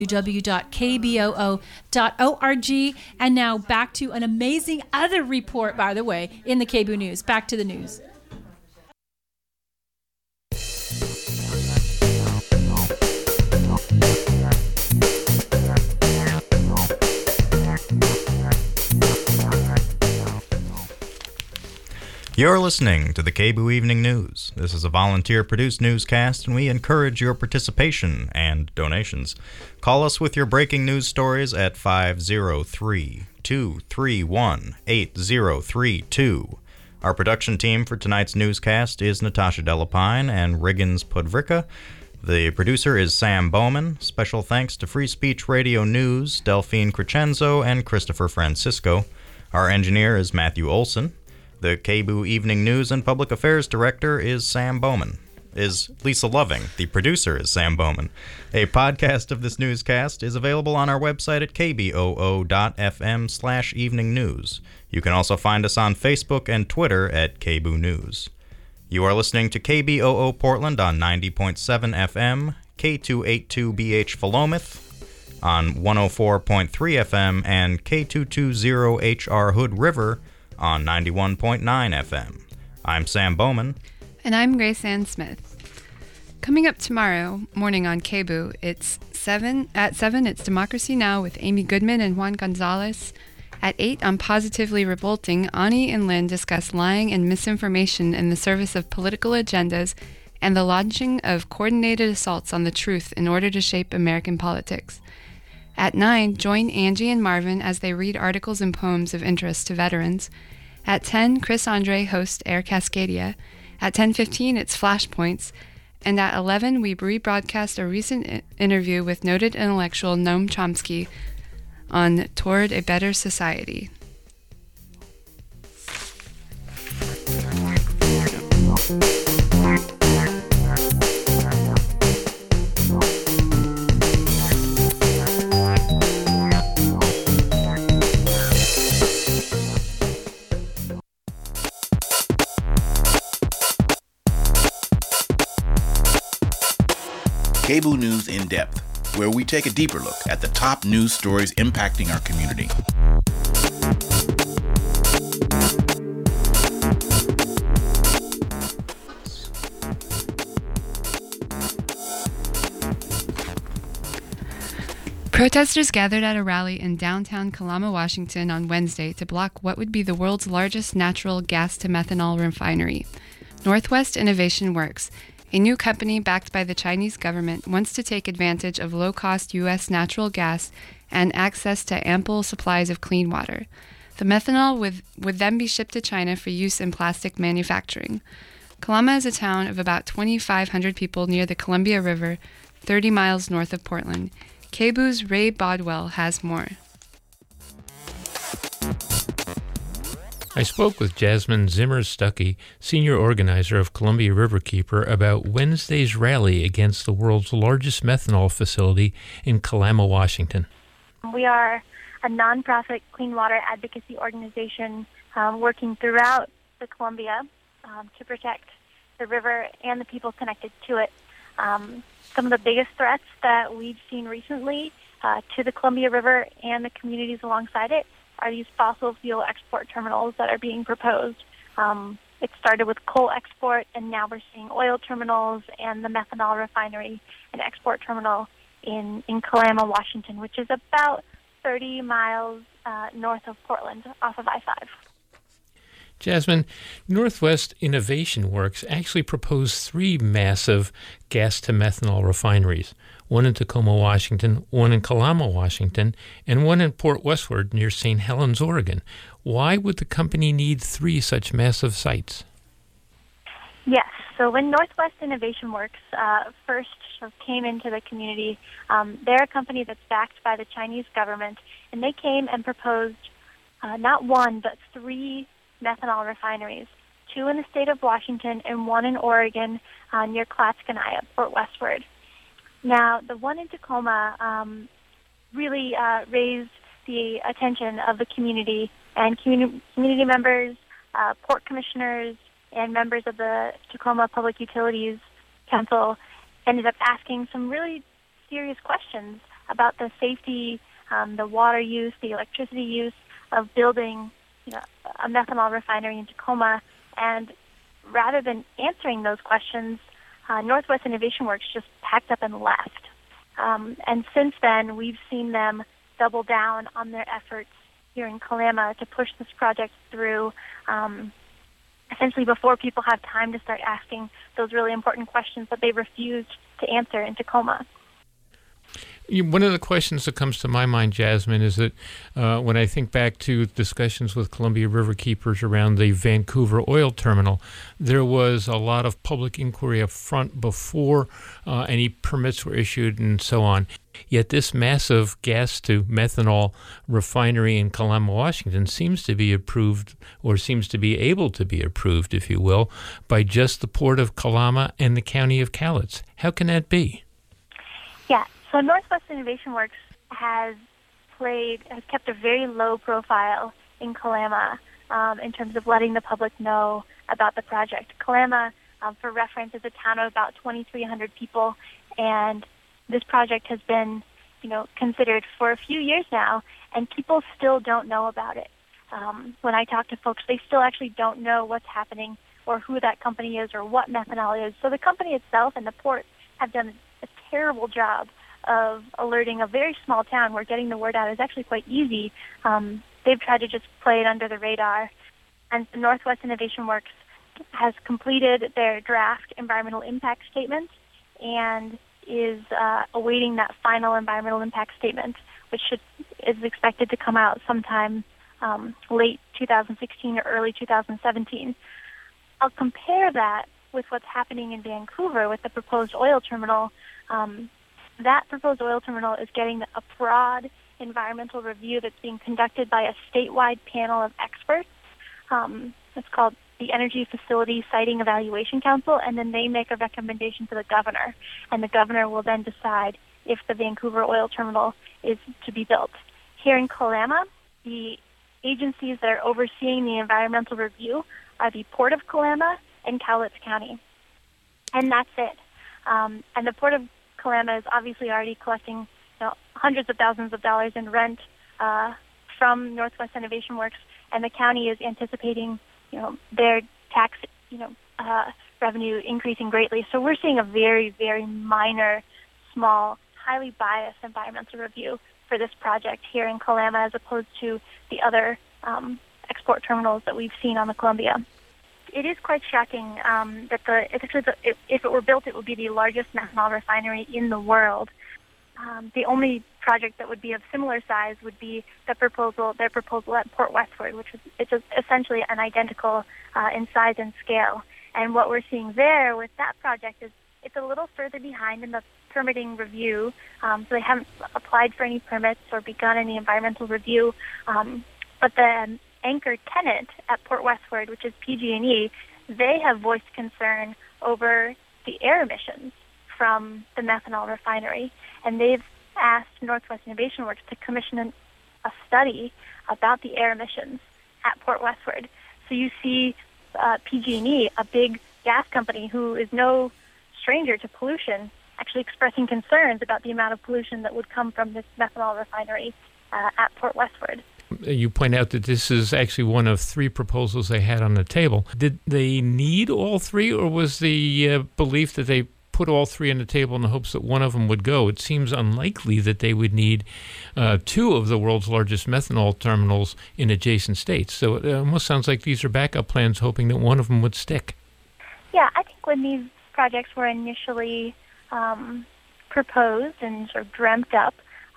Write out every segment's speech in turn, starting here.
www.kboo.org. And now back to an amazing other report, by the way, in the KBOO News. Back to the news. You're listening to the KBOO Evening News. This is a volunteer-produced newscast, and we encourage your participation and donations. Call us with your breaking news stories at 503-231-8032. Our production team for tonight's newscast is Natasha Delapine and Riggins Podvrika. The producer is Sam Bowman. Special thanks to Free Speech Radio News, Delphine Crescenzo, and Christopher Francisco. Our engineer is Matthew Olson. The KBOO Evening News and Public Affairs Director is Sam Bowman. Is Lisa Loving. The producer is Sam Bowman. A podcast of this newscast is available on our website at kboo.fm/evening news. You can also find us on Facebook and Twitter at KBOO News. You are listening to KBOO Portland on 90.7 FM, K282BH Philomath on 104.3 FM, and K220HR Hood River on 91.9 FM. I'm Sam Bowman. And I'm Grace Ann Smith. Coming up tomorrow morning on KBOO, at 7, it's Democracy Now! With Amy Goodman and Juan Gonzalez. At 8, on Positively Revolting, Ani and Lynn discuss lying and misinformation in the service of political agendas and the launching of coordinated assaults on the truth in order to shape American politics. At 9, join Angie and Marvin as they read articles and poems of interest to veterans. At 10, Chris Andre hosts Air Cascadia. At 10:15, it's Flashpoints. And at 11, we rebroadcast a recent interview with noted intellectual Noam Chomsky on Toward a Better Society. KBOO News in Depth, where we take a deeper look at the top news stories impacting our community. Protesters gathered at a rally in downtown Kalama, Washington on Wednesday to block what would be the world's largest natural gas-to-methanol refinery. Northwest Innovation Works, a new company backed by the Chinese government, wants to take advantage of low-cost U.S. natural gas and access to ample supplies of clean water. The methanol would then be shipped to China for use in plastic manufacturing. Kalama is a town of about 2,500 people near the Columbia River, 30 miles north of Portland. KBOO's Ray Bodwell has more. I spoke with Jasmine Zimmer-Stuckey, senior organizer of Columbia Riverkeeper, about Wednesday's rally against the world's largest methanol facility in Kalama, Washington. We are a nonprofit clean water advocacy organization working throughout the Columbia to protect the river and the people connected to it. Some of the biggest threats that we've seen recently to the Columbia River and the communities alongside it are these fossil fuel export terminals that are being proposed. It started with coal export, and now we're seeing oil terminals and the methanol refinery and export terminal in Kalama, Washington, which is about 30 miles north of Portland off of I-5. Jasmine, Northwest Innovation Works actually proposed 3 massive gas-to-methanol refineries, one in Tacoma, Washington, one in Kalama, Washington, and one in Port Westward near St. Helens, Oregon. Why would the company need 3 such massive sites? Yes. So when Northwest Innovation Works first sort of came into the community, they're a company that's backed by the Chinese government, and they came and proposed not 1, but 3 methanol refineries, 2 in the state of Washington and 1 in Oregon near Clatskania, Port Westward. Now, the one in Tacoma really raised the attention of the community, and community members, port commissioners, and members of the Tacoma Public Utilities Council ended up asking some really serious questions about the safety, the water use, the electricity use of building a methanol refinery in Tacoma. And rather than answering those questions, Northwest Innovation Works just packed up and left. And since then, we've seen them double down on their efforts here in Kalama to push this project through, essentially before people have time to start asking those really important questions that they refused to answer in Tacoma. One of the questions that comes to my mind, Jasmine, is that when I think back to discussions with Columbia River keepers around the Vancouver oil terminal, there was a lot of public inquiry up front before any permits were issued and so on. Yet this massive gas-to-methanol refinery in Kalama, Washington seems to be approved, or seems to be able to be approved, if you will, by just the Port of Kalama and the County of Cowlitz. How can that be? Yeah. So Northwest Innovation Works has kept a very low profile in Kalama in terms of letting the public know about the project. Kalama, for reference, is a town of about 2,300 people, and this project has been, considered for a few years now, and people still don't know about it. When I talk to folks, they still actually don't know what's happening or who that company is or what methanol is. So the company itself and the port have done a terrible job of alerting a very small town where getting the word out is actually quite easy. They've tried to just play it under the radar. And the Northwest Innovation Works has completed their draft environmental impact statement and is awaiting that final environmental impact statement, which is expected to come out sometime late 2016 or early 2017. I'll compare that with what's happening in Vancouver with the proposed oil terminal. That proposed oil terminal is getting a broad environmental review that's being conducted by a statewide panel of experts. It's called the Energy Facility Siting Evaluation Council, and then they make a recommendation to the governor, and the governor will then decide if the Vancouver oil terminal is to be built. Here in Kalama, the agencies that are overseeing the environmental review are the Port of Kalama and Cowlitz County, and that's it. And the Port of Kalama is obviously already collecting hundreds of thousands of dollars in rent from Northwest Innovation Works, and the county is anticipating their tax revenue increasing greatly. So we're seeing a very, very minor, small, highly biased environmental review for this project here in Kalama as opposed to the other export terminals that we've seen on the Columbia. It is quite shocking that if it were built, it would be the largest methanol refinery in the world. The only project that would be of similar size would be their proposal at Port Westward, which is essentially an identical in size and scale. And what we're seeing there with that project is it's a little further behind in the permitting review. So they haven't applied for any permits or begun any environmental review. But the anchor tenant at Port Westward, which is PG&E, they have voiced concern over the air emissions from the methanol refinery, and they've asked Northwest Innovation Works to commission a study about the air emissions at Port Westward. So you see PG&E, a big gas company who is no stranger to pollution, actually expressing concerns about the amount of pollution that would come from this methanol refinery at Port Westward. You point out that this is actually one of three proposals they had on the table. Did they need all three, or was the belief that they put all three on the table in the hopes that one of them would go? It seems unlikely that they would need two of the world's largest methanol terminals in adjacent states. So it almost sounds like these are backup plans, hoping that one of them would stick. Yeah, I think when these projects were initially proposed and sort of dreamt up,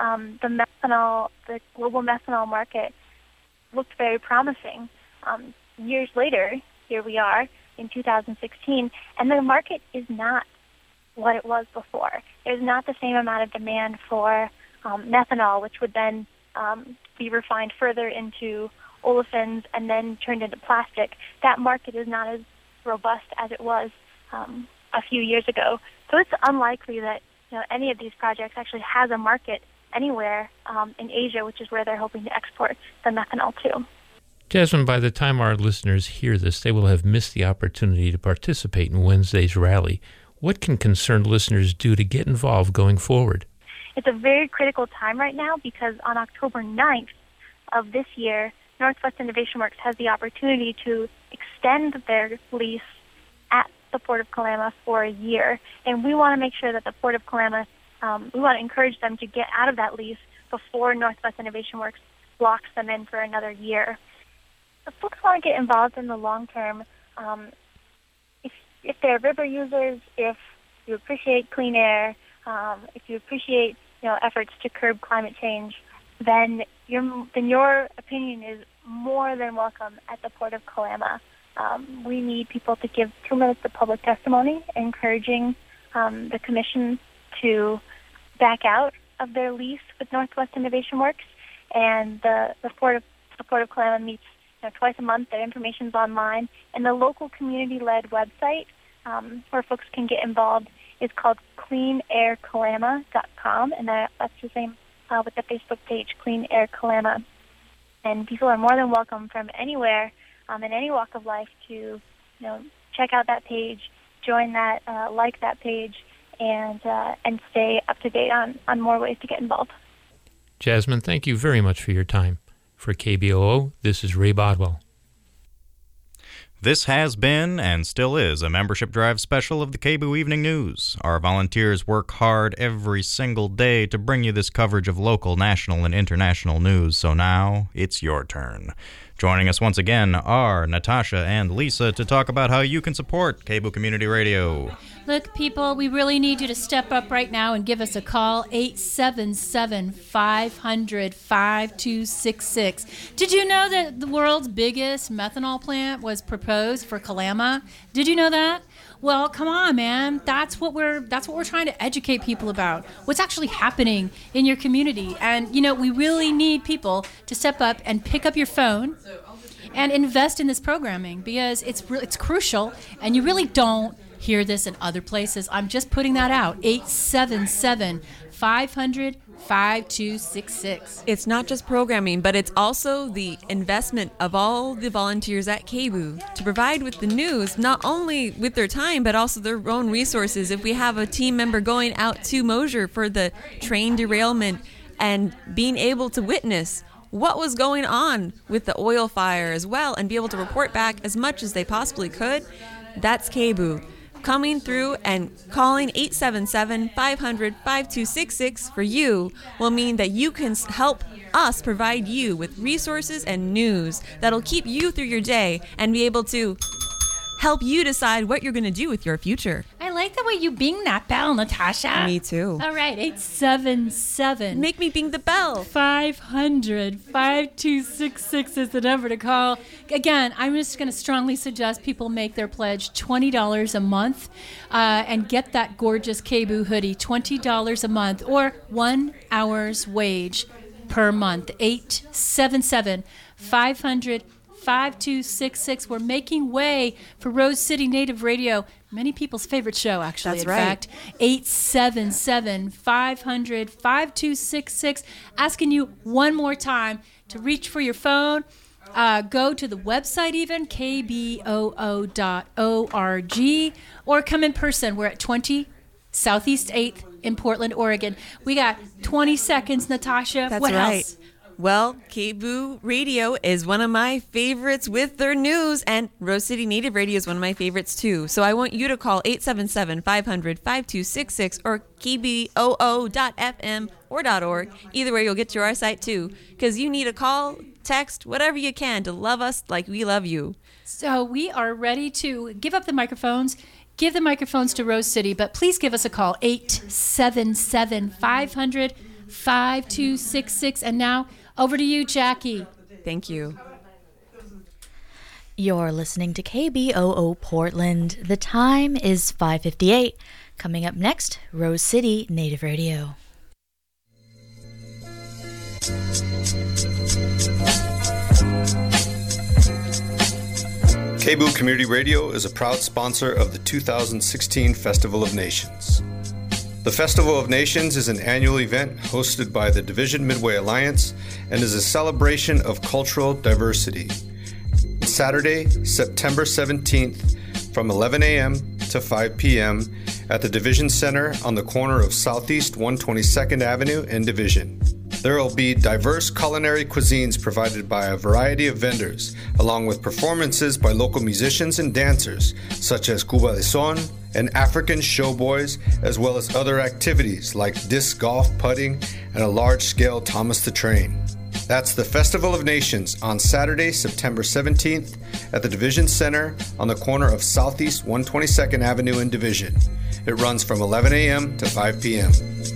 the global methanol market looked very promising. Years later, here we are in 2016, and the market is not what it was before. There's not the same amount of demand for methanol, which would then be refined further into olefins and then turned into plastic. That market is not as robust as it was a few years ago. So it's unlikely that any of these projects actually has a market anywhere in Asia, which is where they're hoping to export the methanol to. Jasmine, by the time our listeners hear this, they will have missed the opportunity to participate in Wednesday's rally. What can concerned listeners do to get involved going forward? It's a very critical time right now because on October 9th of this year, Northwest Innovation Works has the opportunity to extend their lease at the Port of Kalama for a year. And we want to make sure that the Port of Kalama, we want to encourage them to get out of that lease before Northwest Innovation Works locks them in for another year. If folks want to get involved in the long term, if they're river users, if you appreciate clean air, if you appreciate efforts to curb climate change, then your opinion is more than welcome at the Port of Kalama. We need people to give 2 minutes of public testimony, encouraging the Commission to back out of their lease with Northwest Innovation Works. And the Port of Kalama meets twice a month. Their information's online, and the local community-led website where folks can get involved is called cleanairkalama.com, and that's the same with the Facebook page, Clean Air Kalama. And people are more than welcome from anywhere in any walk of life to check out that page, join that, like that page, and stay up to date on more ways to get involved. Jasmine, thank you very much for your time. For KBOO, this is Ray Bodwell. This has been and still is a membership drive special of the KBOO Evening News. Our volunteers work hard every single day to bring you this coverage of local, national, and international news, so now it's your turn. Joining us once again are Natasha and Lisa to talk about how you can support KBOO Community Radio. Look, people, we really need you to step up right now and give us a call, 877-500-5266. Did you know that the world's biggest methanol plant was proposed for Kalama? Did you know that? Well, come on, man. That's what we're trying to educate people about. What's actually happening in your community. And, we really need people to step up and pick up your phone and invest in this programming because it's crucial, and you really don't hear this in other places. I'm just putting that out. 877-500-5266. It's not just programming, but it's also the investment of all the volunteers at KBOO to provide with the news, not only with their time, but also their own resources. If we have a team member going out to Mosier for the train derailment and being able to witness what was going on with the oil fire as well and be able to report back as much as they possibly could, that's KBOO. Coming through and calling 877-500-5266 for you will mean that you can help us provide you with resources and news that'll keep you through your day and be able to help you decide what you're going to do with your future. I like the way you bing that bell, Natasha. Me too. All right, 877. Make me bing the bell. 500-5266 is the number to call. Again, I'm just going to strongly suggest people make their pledge $20 a month and get that gorgeous KBOO hoodie, $20 a month, or 1 hour's wage per month. 877-500-5266. We're making way for Rose City Native Radio, many people's favorite show, actually. That's in right. fact, 877-500-5266. Asking you one more time to reach for your phone. Go to the website even, kboo.org, or come in person. We're at 20 Southeast 8th in Portland, Oregon. We got 20 seconds, Natasha. That's what right. else? Well, KBOO Radio is one of my favorites with their news, and Rose City Native Radio is one of my favorites too. So I want you to call 877-500-5266 or kboo.fm or .org. Either way, you'll get to our site too, because you need a call, text, whatever you can to love us like we love you. So we are ready to give up the microphones. Give the microphones to Rose City, but please give us a call, 877-500-5266. And now, over to you, Jackie. Thank you. You're listening to KBOO Portland. The time is 5:58. Coming up next, Rose City Native Radio. KBOO Community Radio is a proud sponsor of the 2016 Festival of Nations. The Festival of Nations is an annual event hosted by the Division Midway Alliance and is a celebration of cultural diversity. Saturday, September 17th from 11 a.m. to 5 p.m. at the Division Center on the corner of Southeast 122nd Avenue in Division. There will be diverse culinary cuisines provided by a variety of vendors, along with performances by local musicians and dancers, such as Cuba de Son and African Showboys, as well as other activities like disc golf, putting, and a large-scale Thomas the Train. That's the Festival of Nations on Saturday, September 17th at the Division Center on the corner of Southeast 122nd Avenue in Division. It runs from 11 a.m. to 5 p.m.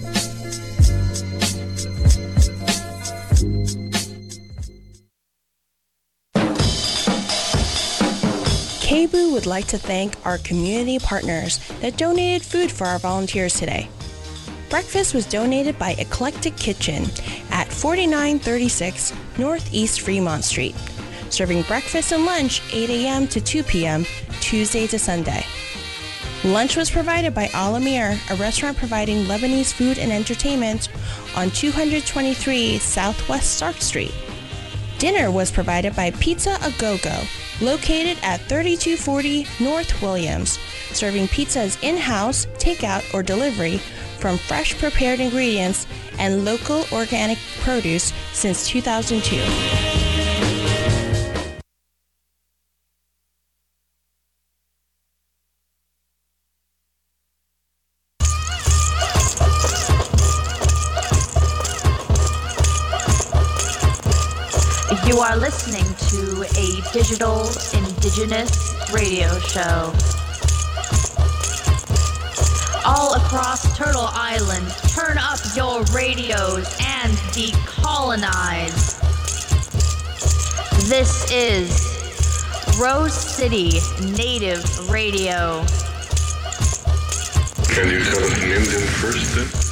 KBOO would like to thank our community partners that donated food for our volunteers today. Breakfast was donated by Eclectic Kitchen at 4936 Northeast Fremont Street, serving breakfast and lunch 8 a.m. to 2 p.m. Tuesday to Sunday. Lunch was provided by Al Amir, a restaurant providing Lebanese food and entertainment on 223 Southwest Stark Street. Dinner was provided by Pizza A Go-Go, located at 3240 North Williams, serving pizzas in-house, takeout, or delivery from fresh prepared ingredients and local organic produce since 2002. You are listening to a digital indigenous radio show. All across Turtle Island, turn up your radios and decolonize. This is Rose City Native Radio. Can you tell us an Indian first then?